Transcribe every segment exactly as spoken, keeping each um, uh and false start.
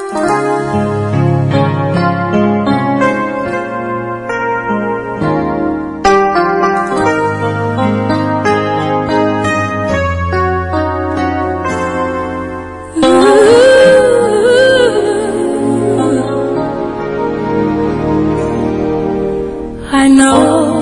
I know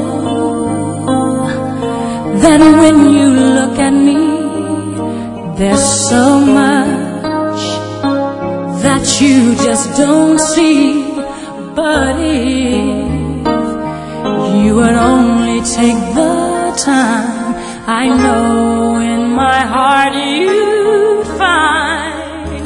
that when you look at me, there's so much that you just don't see. But if you would only take the time, I know in my heart you'd find.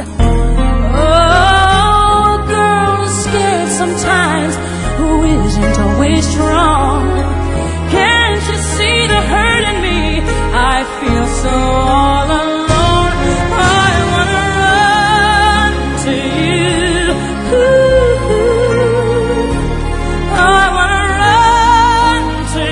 Oh, girl is scared sometimes, who isn't always strong. Can't you see the hurt in me? I feel so all alone. I wanna run to you. Ooh, I wanna run to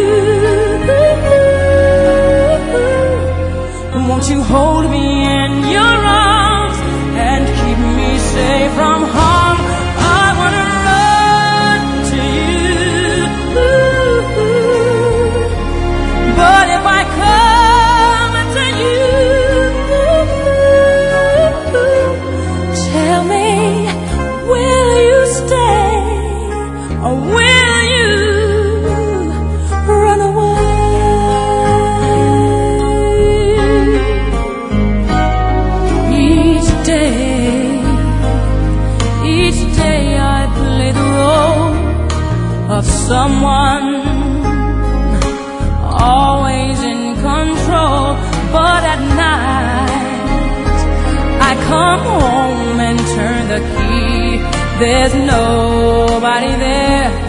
you. Won't you hold me in your arms and keep me safe from harm? I wanna run to you. But if I come to you, tell me, will you stay or will you run away? Each day, each day I play the role of someone always in control, but at night I come home and turn the key. There's nobody there